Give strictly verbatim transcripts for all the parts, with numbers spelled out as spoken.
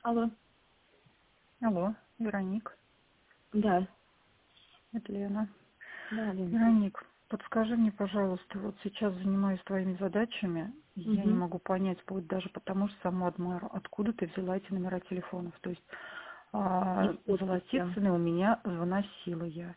Алло. Алло, Вероник. Да. Это Лена. Да, Лена. Вероник, подскажи мне, пожалуйста, вот сейчас занимаюсь твоими задачами, и я не Угу. могу понять, вплоть даже потому что саму Адмару, откуда ты взяла эти номера телефонов. То есть а, Из подписи. Золотицыны у меня выносила я.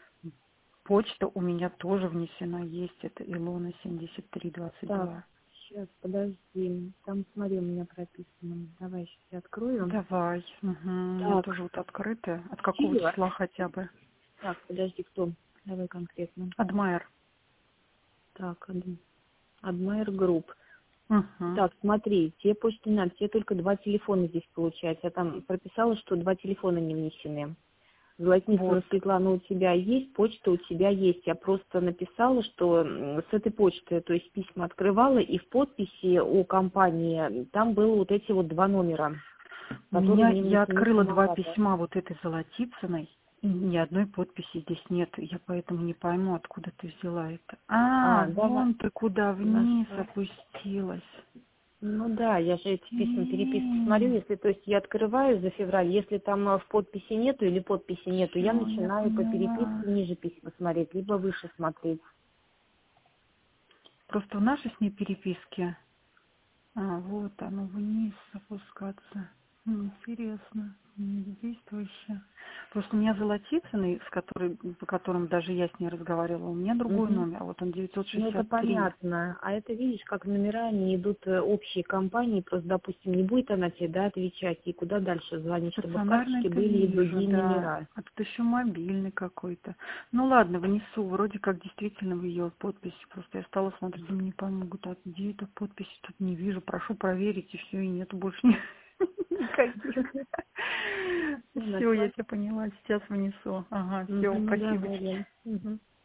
Почта у меня тоже внесена есть, это Илона семьдесят три двадцать Так, два. сейчас, подожди. Там, смотри, у меня прописано. Давай сейчас я открою. Давай. Угу. У меня Так, тоже вот открыто. От какого Сильвер. числа хотя бы? Так, подожди, кто? Давай конкретно. Адмайр. Так, Ад- Адмайр Групп. Угу. Так, смотри, тебе почты не надо, тебе только два телефона здесь получается. Я там прописала, что два телефона не внесены. Золотницына Вот. Светлана у тебя есть, почта у тебя есть. Я просто написала, что м, с этой почты, то есть письма открывала, и в подписи у компании там было вот эти вот два номера, У которые меня, не я внесены в открыла два самокаты. письма вот этой Золотицыной, и ни одной подписи здесь нет. Я поэтому не пойму, откуда ты взяла это. А, А, давай, вон ты куда вниз нашла. опустилась. Ну да, я же эти письма, переписки смотрю, М, если, то есть я открываю за февраль, если там а, в подписи нету или подписи нету, я Все, я начинаю по переписке поняла. ниже письма смотреть, либо выше смотреть. Просто в нашей с ней переписке, а, вот оно вниз опускаться. М, Интересно. М, Действующее. Просто у меня Золотицыной, с которой, по которым даже я с ней разговаривала, у меня другой Мгм. номер, а вот он Ну, это девятьсот шестьдесят три. понятно. А это, видишь, как номера, они идут э, общие компании. Просто, допустим, не будет она тебе, да, отвечать, и куда дальше звонить, чтобы в карточке Стационарный-то были и вижу, другие да. номера. А тут еще мобильный какой-то. Ну ладно, внесу. Вроде как действительно в ее подписи. Просто я стала смотреть, думаю, не пойму, говорю, так, где эта подпись? Тут не вижу. Прошу проверить, и все, и нету больше ни- никаких. Ну, Все, я нашла? тебя поняла. Сейчас внесу. Ага, все, Угу, спасибо. давай, Лен. Мгм.